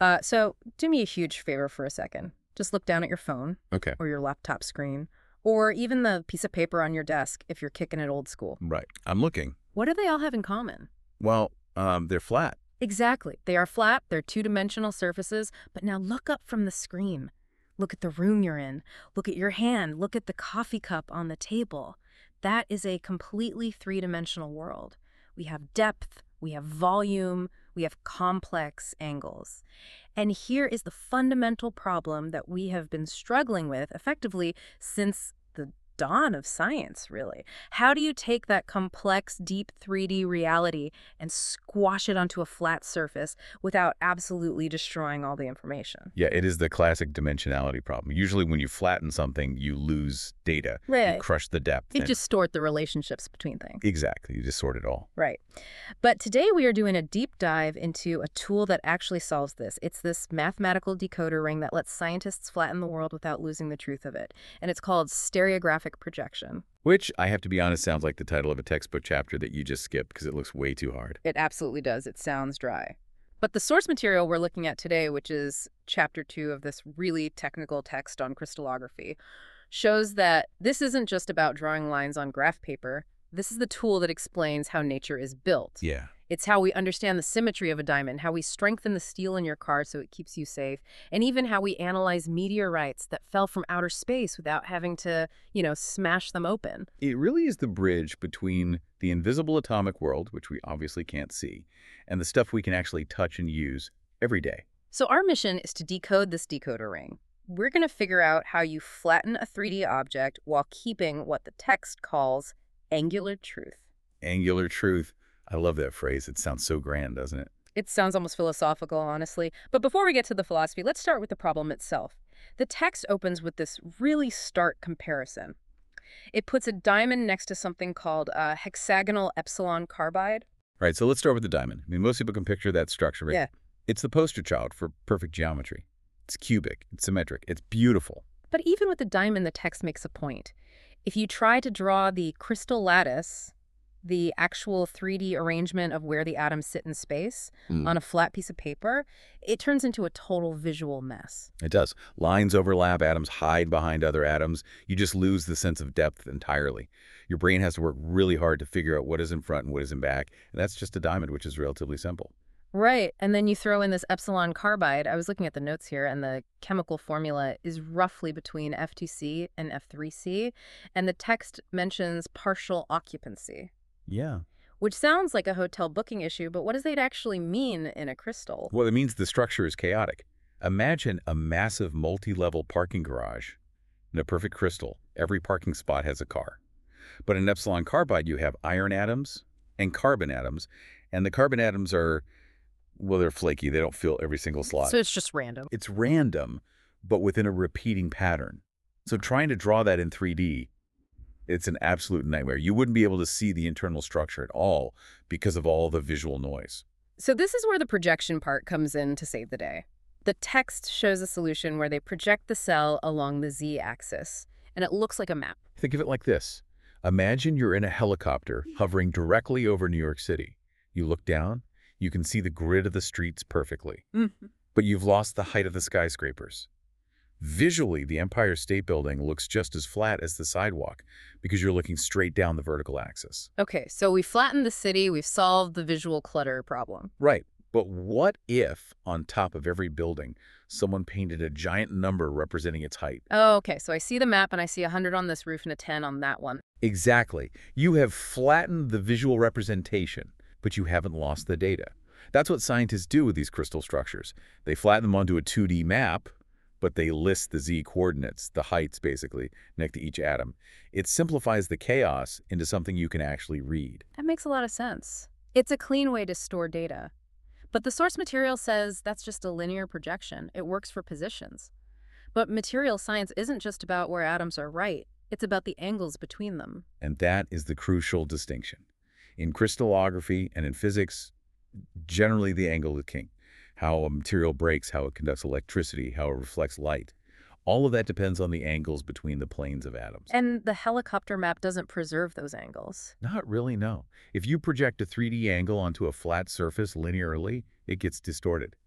So do me a huge favor for a second. Just look down at your phone Okay. or your laptop screen or even the piece of paper on your desk if you're kicking it old school. Right. I'm looking. What do they all have in common? Well, they're flat. Exactly. They are flat, they're two-dimensional surfaces, but now look up from the screen. Look at the room you're in. Look at your hand. Look at the coffee cup on the table. That is a completely three-dimensional world. We have depth, we have volume, we have complex angles. And here is the fundamental problem that we have been struggling with effectively since the dawn of science, really. How do you take that complex, deep 3D reality and squash it onto a flat surface without absolutely destroying all the information? Yeah, it is the classic dimensionality problem. Usually when you flatten something, you lose data. You Right. crush the depth. You and- distort the relationships between things. Exactly. You distort it all. Right. But today we are doing a deep dive into a tool that actually solves this. It's this mathematical decoder ring that lets scientists flatten the world without losing the truth of it. And it's called stereographic projection. Which, I have to be honest, sounds like the title of a textbook chapter that you just skipped because it looks way too hard. It absolutely does. It sounds dry. But the source material we're looking at today, which is chapter 2 of this really technical text on crystallography, shows that this isn't just about drawing lines on graph paper. This is the tool that explains how nature is built. Yeah. It's how we understand the symmetry of a diamond, how we strengthen the steel in your car so it keeps you safe, and even how we analyze meteorites that fell from outer space without having to, smash them open. It really is the bridge between the invisible atomic world, which we obviously can't see, and the stuff we can actually touch and use every day. So our mission is to decode this decoder ring. We're going to figure out how you flatten a 3D object while keeping what the text calls angular truth. Angular truth. I love that phrase. It sounds so grand, doesn't it? It sounds almost philosophical, honestly. But before we get to the philosophy, let's start with the problem itself. The text opens with this really stark comparison. It puts a diamond next to something called hexagonal epsilon carbide. Right, so let's start with the diamond. I mean, most people can picture that structure, right? Yeah. It's the poster child for perfect geometry. It's cubic, it's symmetric, it's beautiful. But even with the diamond, the text makes a point. If you try to draw the crystal lattice, the actual 3D arrangement of where the atoms sit in space on a flat piece of paper, it turns into a total visual mess. It does. Lines overlap, atoms hide behind other atoms. You just lose the sense of depth entirely. Your brain has to work really hard to figure out what is in front and what is in back, and that's just a diamond, which is relatively simple. Right, and then you throw in this epsilon carbide. I was looking at the notes here, and the chemical formula is roughly between F2C and F3C, and the text mentions partial occupancy. Yeah. Which sounds like a hotel booking issue, but what does that actually mean in a crystal? Well, it means the structure is chaotic. Imagine a massive multi-level parking garage. In a perfect crystal, every parking spot has a car. But in epsilon carbide, you have iron atoms and carbon atoms, and the carbon atoms are, well, they're flaky. They don't fill every single slot. So it's just random. It's random, but within a repeating pattern. So trying to draw that in 3D, it's an absolute nightmare. You wouldn't be able to see the internal structure at all because of all the visual noise. So this is where the projection part comes in to save the day. The text shows a solution where they project the cell along the z-axis, and it looks like a map. Think of it like this. Imagine you're in a helicopter hovering directly over New York City. You look down, you can see the grid of the streets perfectly, but you've lost the height of the skyscrapers. Visually, the Empire State Building looks just as flat as the sidewalk because you're looking straight down the vertical axis. Okay, so we flattened the city, we've solved the visual clutter problem. Right, but what if on top of every building, someone painted a giant number representing its height? Oh, okay, so I see the map and I see 100 on this roof and a 10 on that one. Exactly. You have flattened the visual representation, but you haven't lost the data. That's what scientists do with these crystal structures. They flatten them onto a 2D map, but they list the z-coordinates, the heights basically, next to each atom. It simplifies the chaos into something you can actually read. That makes a lot of sense. It's a clean way to store data. But the source material says that's just a linear projection. It works for positions. But material science isn't just about where atoms are right. It's about the angles between them. And that is the crucial distinction. In crystallography and in physics, generally the angle is king. How a material breaks, how it conducts electricity, how it reflects light. All of that depends on the angles between the planes of atoms. And the helicopter map doesn't preserve those angles. Not really, no. If you project a 3D angle onto a flat surface linearly, it gets distorted.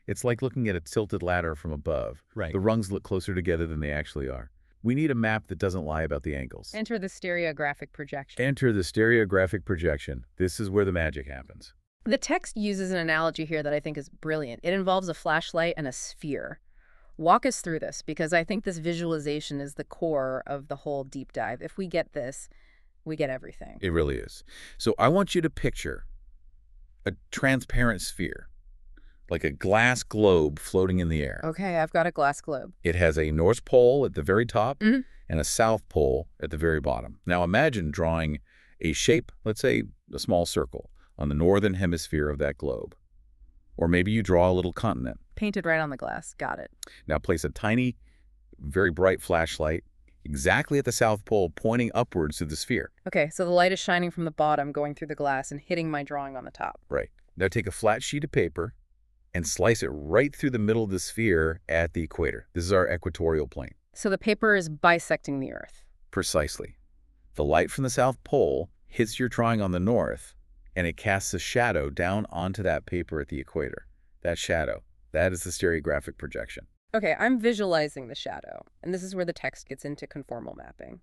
It's like looking at a tilted ladder from above. Right. The rungs look closer together than they actually are. We need a map that doesn't lie about the angles. Enter the stereographic projection. Enter the stereographic projection. This is where the magic happens. The text uses an analogy here that I think is brilliant. It involves a flashlight and a sphere. Walk us through this, because I think this visualization is the core of the whole deep dive. If we get this, we get everything. It really is. So I want you to picture a transparent sphere, like a glass globe floating in the air. Okay, I've got a glass globe. It has a North Pole at the very top Mhm. and a South Pole at the very bottom. Now imagine drawing a shape, let's say a small circle, on the northern hemisphere of that globe. Or maybe you draw a little continent. Painted right on the glass. Got it. Now place a tiny, very bright flashlight exactly at the South Pole, pointing upwards to the sphere. Okay, so the light is shining from the bottom, going through the glass, and hitting my drawing on the top. Right. Now take a flat sheet of paper and slice it right through the middle of the sphere at the equator. This is our equatorial plane. So the paper is bisecting the Earth. Precisely. The light from the South Pole hits your drawing on the north, and it casts a shadow down onto that paper at the equator. That shadow, that is the stereographic projection. Okay, I'm visualizing the shadow, and this is where the text gets into conformal mapping.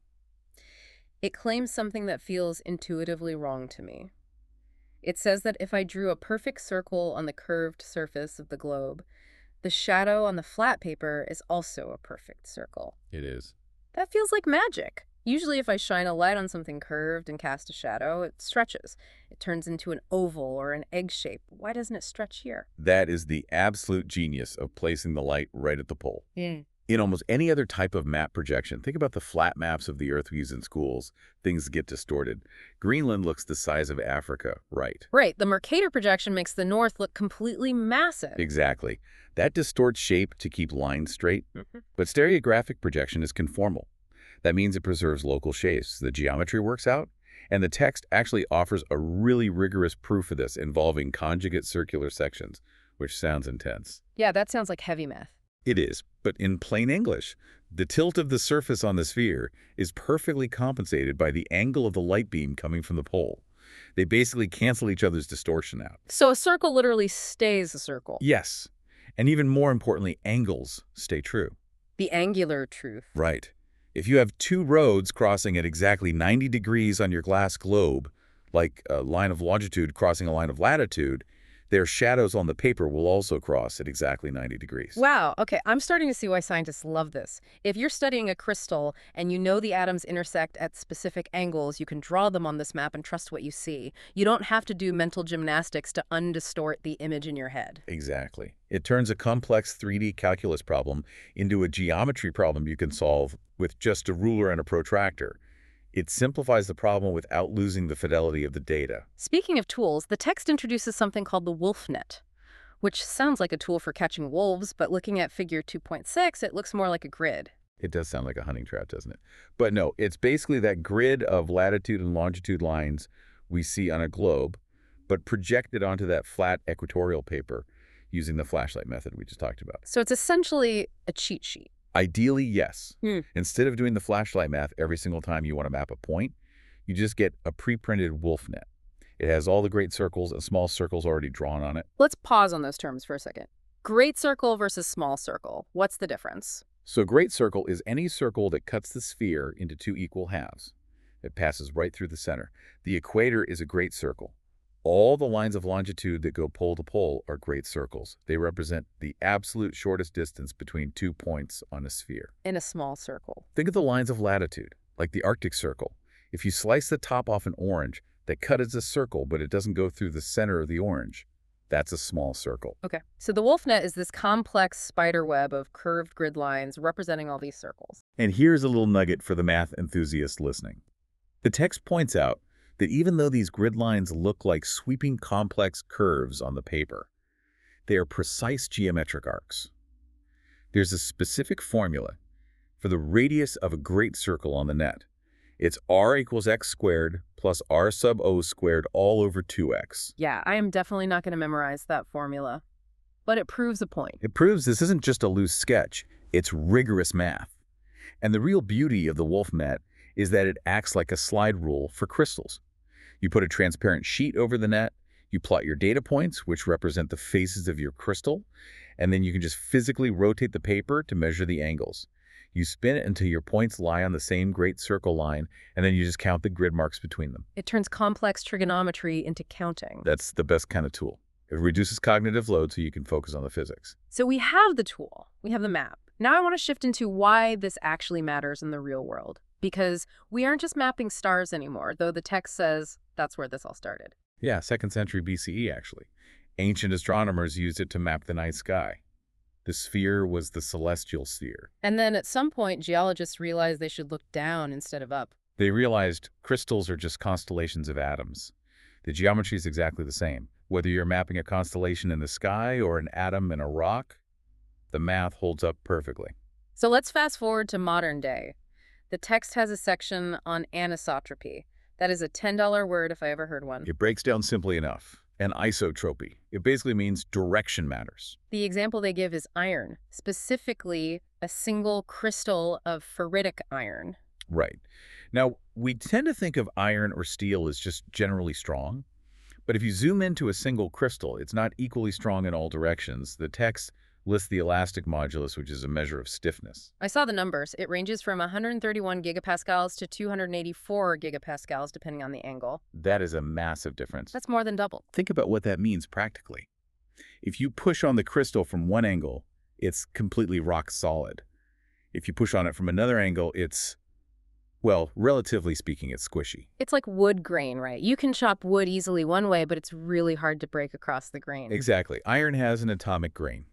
It claims something that feels intuitively wrong to me. It says that if I drew a perfect circle on the curved surface of the globe, the shadow on the flat paper is also a perfect circle. It is. That feels like magic. Usually if I shine a light on something curved and cast a shadow, it stretches. It turns into an oval or an egg shape. Why doesn't it stretch here? That is the absolute genius of placing the light right at the pole. In almost any other type of map projection, think about the flat maps of the Earth we use in schools. Things get distorted. Greenland looks the size of Africa, right? Right, the Mercator projection makes the North look completely massive. Exactly. That distorts shape to keep lines straight. But stereographic projection is conformal. That means it preserves local shapes. The geometry works out, and the text actually offers a really rigorous proof of this involving conjugate circular sections, which sounds intense. Yeah, that sounds like heavy math. It is, but in plain English, the tilt of the surface on the sphere is perfectly compensated by the angle of the light beam coming from the pole. They basically cancel each other's distortion out. So a circle literally stays a circle. Yes, and even more importantly, angles stay true. The angular truth. Right. If you have two roads crossing at exactly 90 degrees on your glass globe, like a line of longitude crossing a line of latitude, their shadows on the paper will also cross at exactly 90 degrees. Wow, okay, I'm starting to see why scientists love this. If you're studying a crystal and you know the atoms intersect at specific angles, you can draw them on this map and trust what you see. You don't have to do mental gymnastics to undistort the image in your head. Exactly. It turns a complex 3D calculus problem into a geometry problem you can solve with just a ruler and a protractor. It simplifies the problem without losing the fidelity of the data. Speaking of tools, the text introduces something called the wolf net, which sounds like a tool for catching wolves, but looking at figure 2.6, it looks more like a grid. It does sound like a hunting trap, doesn't it? But no, it's basically that grid of latitude and longitude lines we see on a globe, but projected onto that flat equatorial paper using the flashlight method we just talked about. So it's essentially a cheat sheet. Ideally, yes. Instead of doing the flashlight math every single time you want to map a point, you just get a pre-printed wolf net. It has all the great circles and small circles already drawn on it. Let's pause on those terms for a second. Great circle versus small circle. What's the difference? So great circle is any circle that cuts the sphere into two equal halves. It passes right through the center. The equator is a great circle. All the lines of longitude that go pole to pole are great circles. They represent the absolute shortest distance between 2 points on a sphere. In a small circle. Think of the lines of latitude, like the Arctic Circle. If you slice the top off an orange, that cut is a circle, but it doesn't go through the center of the orange. That's a small circle. Okay. So the wolf net is this complex spider web of curved grid lines representing all these circles. And here's a little nugget for the math enthusiast listening. The text points out that even though these grid lines look like sweeping complex curves on the paper, they are precise geometric arcs. There's a specific formula for the radius of a great circle on the net. It's r equals x squared plus r sub o squared all over 2x. Yeah, I am definitely not going to memorize that formula, but it proves a point. It proves this isn't just a loose sketch, it's rigorous math. And the real beauty of the wolf net is that it acts like a slide rule for crystals. You put a transparent sheet over the net, you plot your data points, which represent the faces of your crystal, And then you can just physically rotate the paper to measure the angles. You spin it until your points lie on the same great circle line, and then you just count the grid marks between them. It turns complex trigonometry into counting. That's the best kind of tool. It reduces cognitive load so you can focus on the physics. So we have the tool, we have the map. Now I want to shift into why this actually matters in the real world. Because we aren't just mapping stars anymore, though the text says that's where this all started. Yeah, 2nd century BCE, actually. Ancient astronomers used it to map the night sky. The sphere was the celestial sphere. And then at some point, geologists realized they should look down instead of up. They realized crystals are just constellations of atoms. The geometry is exactly the same. Whether you're mapping a constellation in the sky or an atom in a rock, the math holds up perfectly. So let's fast forward to modern day. The text has a section on anisotropy. That is a $10 word if I ever heard one. It breaks down simply enough. An isotropy. It basically means direction matters. The example they give is iron, specifically a single crystal of ferritic iron. Right. Now, we tend to think of iron or steel as just generally strong. But if you zoom into a single crystal, it's not equally strong in all directions. The text lists the elastic modulus, which is a measure of stiffness. I saw the numbers. It ranges from 131 gigapascals to 284 gigapascals, depending on the angle. That is a massive difference. That's more than double. Think about what that means practically. If you push on the crystal from one angle, it's completely rock solid. If you push on it from another angle, it's, well, relatively speaking, it's squishy. It's like wood grain, right? You can chop wood easily one way, but it's really hard to break across the grain. Exactly. Iron has an atomic grain.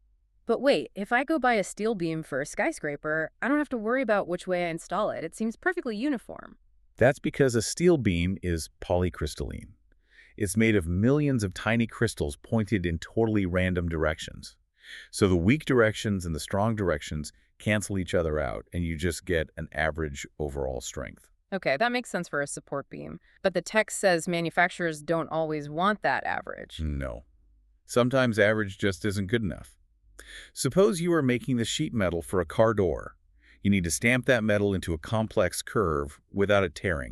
But wait, if I go buy a steel beam for a skyscraper, I don't have to worry about which way I install it. It seems perfectly uniform. That's because a steel beam is polycrystalline. It's made of millions of tiny crystals pointed in totally random directions. So the weak directions and the strong directions cancel each other out, and you just get an average overall strength. Okay, that makes sense for a support beam. But the text says manufacturers don't always want that average. No. Sometimes average just isn't good enough. Suppose you are making the sheet metal for a car door. You need to stamp that metal into a complex curve without it tearing.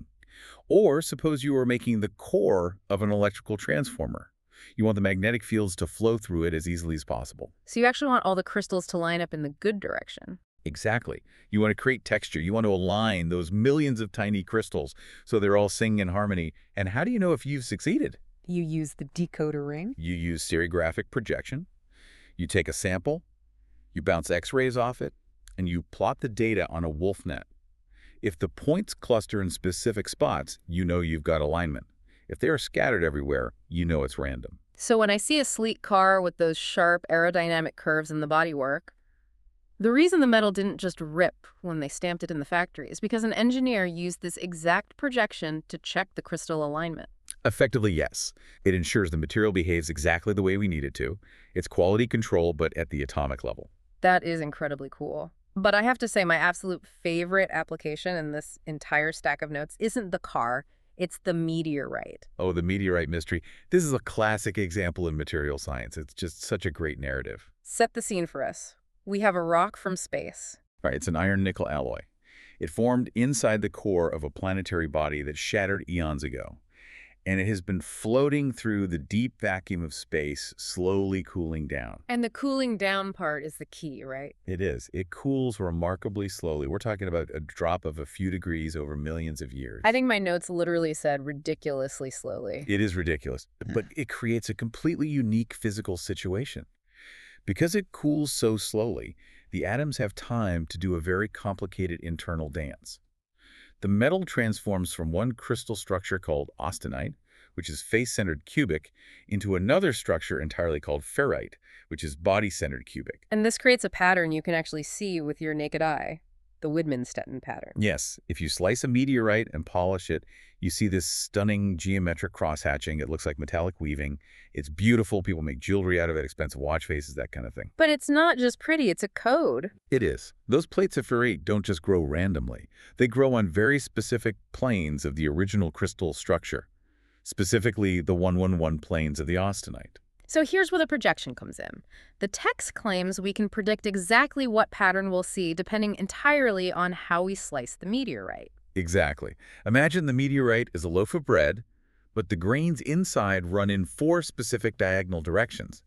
Or suppose you are making the core of an electrical transformer. You want the magnetic fields to flow through it as easily as possible. So you actually want all the crystals to line up in the good direction. Exactly. You want to create texture. You want to align those millions of tiny crystals so they're all singing in harmony. And how do you know if you've succeeded? You use the decoder ring. You use stereographic projection. You take a sample, you bounce X-rays off it, and you plot the data on a wolf net. If the points cluster in specific spots, you know you've got alignment. If they are scattered everywhere, you know it's random. So when I see a sleek car with those sharp aerodynamic curves in the bodywork, the reason the metal didn't just rip when they stamped it in the factory is because an engineer used this exact projection to check the crystal alignment. Effectively, yes. It ensures the material behaves exactly the way we need it to. It's quality control, but at the atomic level. That is incredibly cool. But I have to say my absolute favorite application in this entire stack of notes isn't the car, it's the meteorite. Oh, the meteorite mystery. This is a classic example in material science. It's just such a great narrative. Set the scene for us. We have a rock from space. Right, it's an iron-nickel alloy. It formed inside the core of a planetary body that shattered eons ago. And it has been floating through the deep vacuum of space, slowly cooling down. And the cooling down part is the key, right? It is. It cools remarkably slowly. We're talking about a drop of a few degrees over millions of years. I think my notes literally said ridiculously slowly. It is ridiculous, but it creates a completely unique physical situation. Because it cools so slowly, the atoms have time to do a very complicated internal dance. The metal transforms from one crystal structure called austenite, which is face-centered cubic, into another structure entirely called ferrite, which is body-centered cubic. And this creates a pattern you can actually see with your naked eye, the Widmanstätten pattern. Yes, if you slice a meteorite and polish it, you see this stunning geometric cross-hatching. It looks like metallic weaving. It's beautiful. People make jewelry out of it, expensive watch faces, that kind of thing. But it's not just pretty, it's a code. It is. Those plates of ferrite don't just grow randomly. They grow on very specific planes of the original crystal structure, specifically the 111 planes of the austenite. So here's where the projection comes in. The text claims we can predict exactly what pattern we'll see depending entirely on how we slice the meteorite. Exactly. Imagine the meteorite is a loaf of bread, but the grains inside run in 4 specific diagonal directions.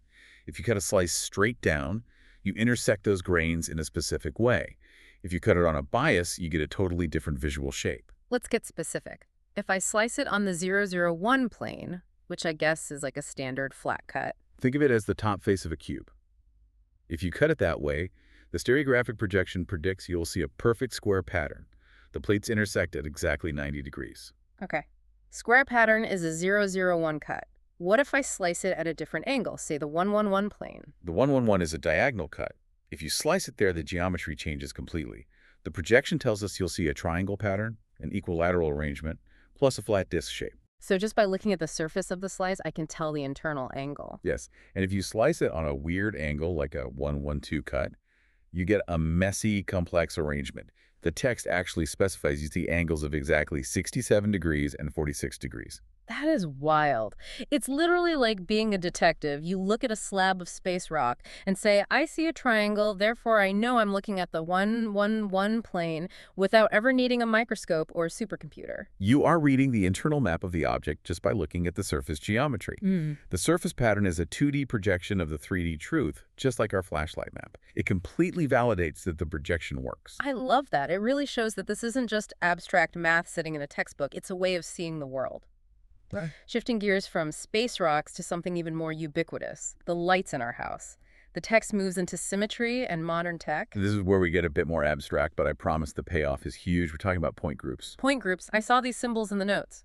If you cut a slice straight down, you intersect those grains in a specific way. If you cut it on a bias, you get a totally different visual shape. Let's get specific. If I slice it on the 001 plane, which I guess is like a standard flat cut. Think of it as the top face of a cube. If you cut it that way, the stereographic projection predicts you'll see a perfect square pattern. The plates intersect at exactly 90 degrees. Okay. Square pattern is a 001 cut. What if I slice it at a different angle, say the 111 plane? The 111 is a diagonal cut. If you slice it there, the geometry changes completely. The projection tells us you'll see a triangle pattern, an equilateral arrangement, plus a flat disc shape. So just by looking at the surface of the slice, I can tell the internal angle. Yes, and if you slice it on a weird angle, like a 112 cut, you get a messy, complex arrangement. The text actually specifies you see angles of exactly 67 degrees and 46 degrees. That is wild. It's literally like being a detective. You look at a slab of space rock and say, I see a triangle, therefore I know I'm looking at the 111 plane without ever needing a microscope or a supercomputer. You are reading the internal map of the object just by looking at the surface geometry. The surface pattern is a 2D projection of the 3D truth, just like our flashlight map. It completely validates that the projection works. I love that. It really shows that this isn't just abstract math sitting in a textbook. It's a way of seeing the world. Right. Shifting gears from space rocks to something even more ubiquitous, the lights in our house. The text moves into symmetry and modern tech. This is where we get a bit more abstract, but I promise the payoff is huge. We're talking about point groups. Point groups. I saw these symbols in the notes.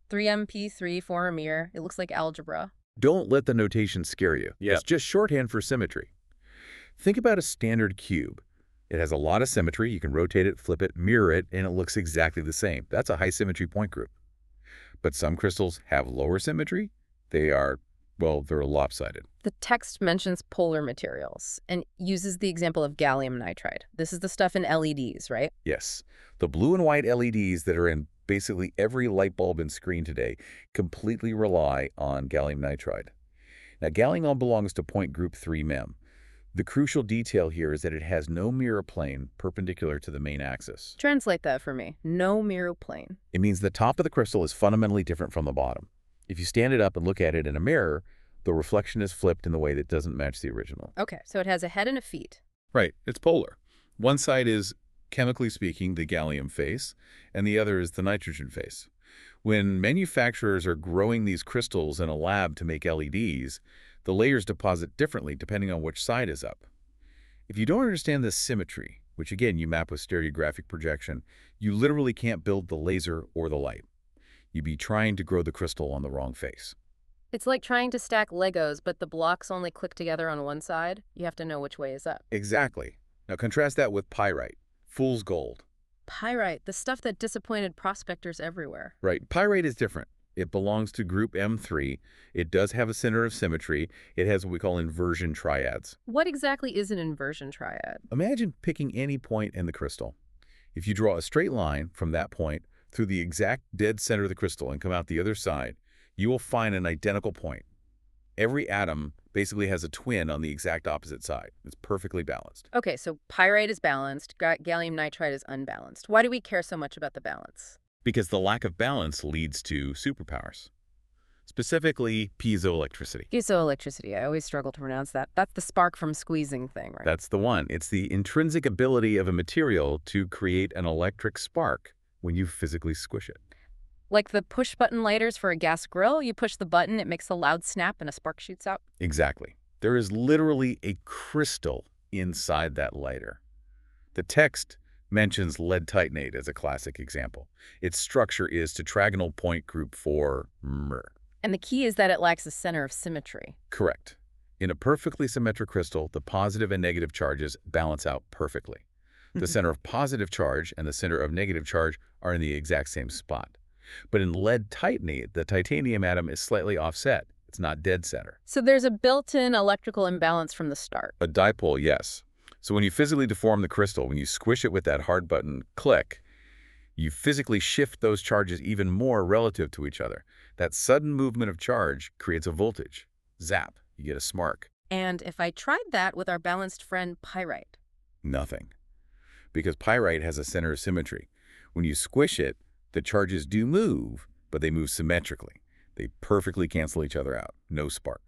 3MP3 for a mirror. It looks like algebra. Don't let the notation scare you. Yep. It's just shorthand for symmetry. Think about a standard cube. It has a lot of symmetry. You can rotate it, flip it, mirror it, and it looks exactly the same. That's a high symmetry point group. But some crystals have lower symmetry. They're lopsided. The text mentions polar materials and uses the example of gallium nitride. This is the stuff in LEDs, right? Yes. The blue and white LEDs that are in basically every light bulb and screen today completely rely on gallium nitride. Now, gallium belongs to point group 3 mem. The crucial detail here is that it has no mirror plane perpendicular to the main axis. Translate that for me. No mirror plane. It means the top of the crystal is fundamentally different from the bottom. If you stand it up and look at it in a mirror, the reflection is flipped in the way that doesn't match the original. Okay, so it has a head and a feet. Right, it's polar. One side is, chemically speaking, the gallium face, and the other is the nitrogen face. When manufacturers are growing these crystals in a lab to make LEDs, the layers deposit differently depending on which side is up. If you don't understand this symmetry, which again you map with stereographic projection, you literally can't build the laser or the light. You'd be trying to grow the crystal on the wrong face. It's like trying to stack Legos, but the blocks only click together on one side. You have to know which way is up. Exactly. Now contrast that with pyrite, fool's gold. Pyrite, the stuff that disappointed prospectors everywhere. Right, pyrite is different. It belongs to group M3. It does have a center of symmetry. It has what we call inversion triads. What exactly is an inversion triad? Imagine picking any point in the crystal. If you draw a straight line from that point through the exact dead center of the crystal and come out the other side, you will find an identical point. Every atom basically has a twin on the exact opposite side. It's perfectly balanced. Okay, so pyrite is balanced, gallium nitride is unbalanced. Why do we care so much about the balance? Because the lack of balance leads to superpowers, specifically piezoelectricity. Piezoelectricity, I always struggle to pronounce that. That's the spark from squeezing thing, right? That's the one. It's the intrinsic ability of a material to create an electric spark when you physically squish it. Like the push-button lighters for a gas grill, you push the button, it makes a loud snap, and a spark shoots out? Exactly. There is literally a crystal inside that lighter. The text mentions lead titanate as a classic example. Its structure is tetragonal point group 4 Mr. And the key is that it lacks a center of symmetry. Correct. In a perfectly symmetric crystal, the positive and negative charges balance out perfectly. The center of positive charge and the center of negative charge are in the exact same spot. But in lead titanate, the titanium atom is slightly offset. It's not dead center. So there's a built-in electrical imbalance from the start. A dipole, yes. So when you physically deform the crystal, when you squish it with that hard button click, you physically shift those charges even more relative to each other. That sudden movement of charge creates a voltage. Zap, you get a spark. And if I tried that with our balanced friend pyrite? Nothing. Because pyrite has a center of symmetry. When you squish it, the charges do move, but they move symmetrically. They perfectly cancel each other out. No spark.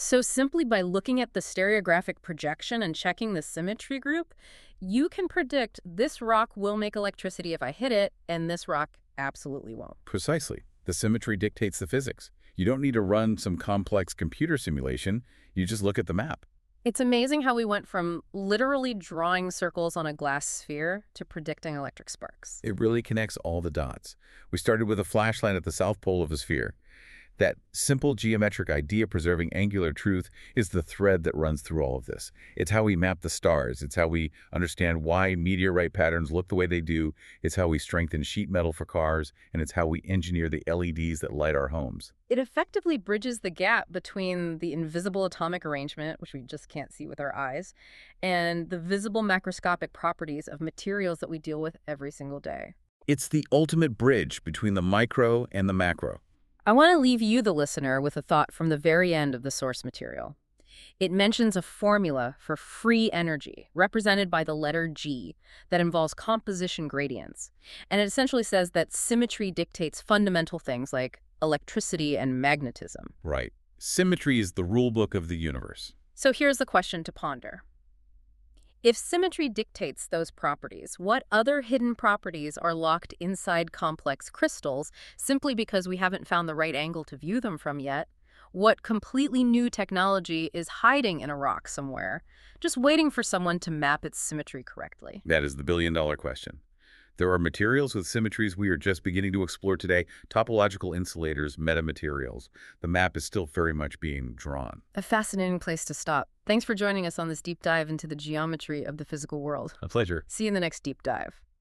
So simply by looking at the stereographic projection and checking the symmetry group, you can predict this rock will make electricity if I hit it, and this rock absolutely won't. Precisely. The symmetry dictates the physics. You don't need to run some complex computer simulation. You just look at the map. It's amazing how we went from literally drawing circles on a glass sphere to predicting electric sparks. It really connects all the dots. We started with a flashlight at the south pole of a sphere. That simple geometric idea preserving angular truth is the thread that runs through all of this. It's how we map the stars. It's how we understand why meteorite patterns look the way they do. It's how we strengthen sheet metal for cars. And it's how we engineer the LEDs that light our homes. It effectively bridges the gap between the invisible atomic arrangement, which we just can't see with our eyes, and the visible macroscopic properties of materials that we deal with every single day. It's the ultimate bridge between the micro and the macro. I want to leave you, the listener, with a thought from the very end of the source material. It mentions a formula for free energy, represented by the letter G, that involves composition gradients. And it essentially says that symmetry dictates fundamental things like electricity and magnetism. Right. Symmetry is the rule book of the universe. So here's the question to ponder. If symmetry dictates those properties, what other hidden properties are locked inside complex crystals simply because we haven't found the right angle to view them from yet? What completely new technology is hiding in a rock somewhere, just waiting for someone to map its symmetry correctly? That is the billion-dollar question. There are materials with symmetries we are just beginning to explore today, topological insulators, metamaterials. The map is still very much being drawn. A fascinating place to stop. Thanks for joining us on this deep dive into the geometry of the physical world. A pleasure. See you in the next deep dive.